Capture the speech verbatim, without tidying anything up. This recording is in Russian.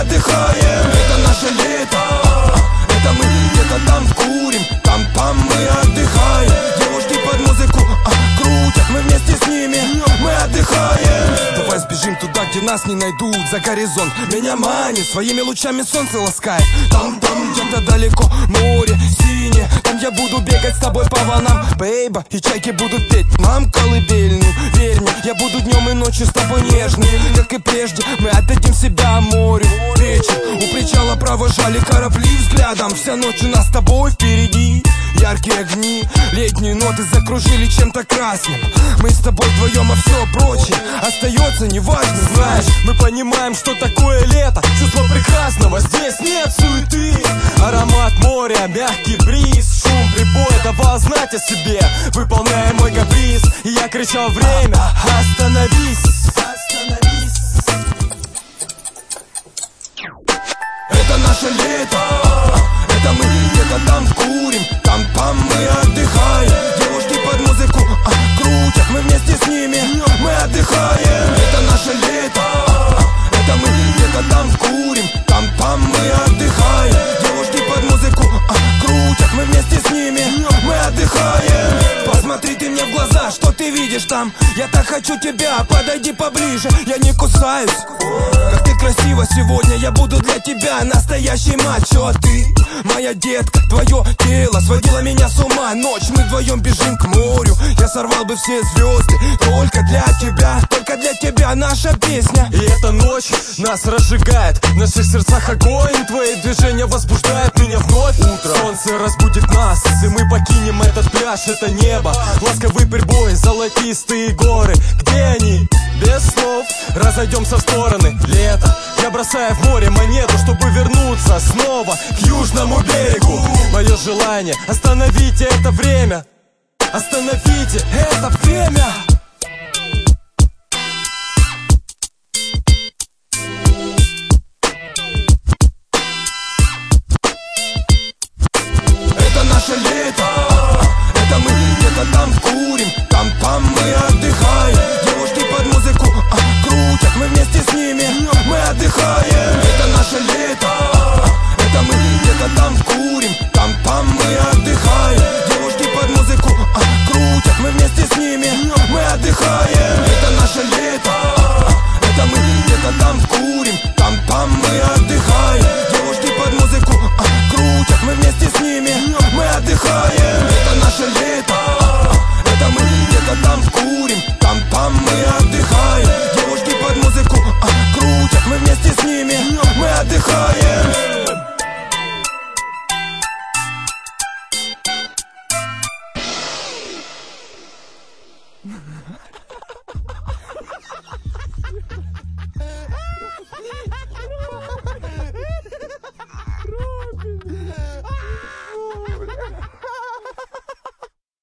отдыхаем. Это наше лето, это мы где-то там курим, там-там мы отдыхаем. Девушки под музыку а, крутят, мы вместе с ними, мы отдыхаем. Давай сбежим туда, где нас не найдут, за горизонт меня манит, своими лучами солнце ласкает. Там-там где-то далеко море синее, там я буду бегать с тобой по волнам, бейба, и чайки будут петь нам колыбельную. Верь мне, я буду днем и ночью с тобой нежным, как и прежде, мы отдадим себя морю. Вечер, у причала провожали корабли взглядом, вся ночь у нас с тобой впереди. Яркие огни, летние ноты закружили чем-то красным. Мы с тобой вдвоем, а все прочее остается неважным. Знаешь, мы понимаем, что такое лето, чувство прекрасного, здесь нет суеты. Аромат моря, мягкий бриз, шум прибоя давал знать о себе, выполняя мой каприз. И я кричал: время, остановись, остановись. Это наше лето, это мы где-то там курим, там-там мы отдыхаем. Девушки под музыку а, крутят, мы вместе с ними, мы отдыхаем. Это наше лето, это мы где-то там курим, там-там мы отдыхаем. Девушки под музыку а, крутят, мы вместе с ними, мы отдыхаем. Посмотри ты мне в глаза, что ты видишь там? Я так хочу тебя, подойди поближе, я не кусаюсь. Как ты красива сегодня, я буду для тебя настоящий мачо. А ты, моя детка, твое тело сводило меня с ума. Ночь, мы вдвоем бежим к морю, я сорвал бы все звезды только для тебя, только для тебя наша песня. И эта ночь нас разжигает, в наших сердцах огонь, твои движения возбуждают меня вновь. Утро, солнце разбудит нас, и мы покинем этот пляж, это небо. Ласковый прибой, золотистые горы, где они? Без слов разойдемся в стороны. Лето, я бросаю в море монету, чтобы вернуться снова к южному берегу. Мое желание, остановите это время, остановите это время. Это наше лето, это мы где-то там курим, там-там мы отдыхаем. Девушки под музыку а, крутят, мы вместе с ними, мы отдыхаем. Это наше лето, это мы где-то там курим, там-там мы отдыхаем. Девушки под музыку а, крутят, мы вместе с ними, мы отдыхаем. Это наше лето, это мы где-то там курим, там-там мы отдыхаем. Девушки под музыку а, крутят, мы вместе с ними, мы отдыхаем. Это наше лето, это мы где-то там курим, там-там мы отдыхаем. Девушки под музыку а, крутят, мы вместе с ними, мы отдыхаем. Ha ha ha.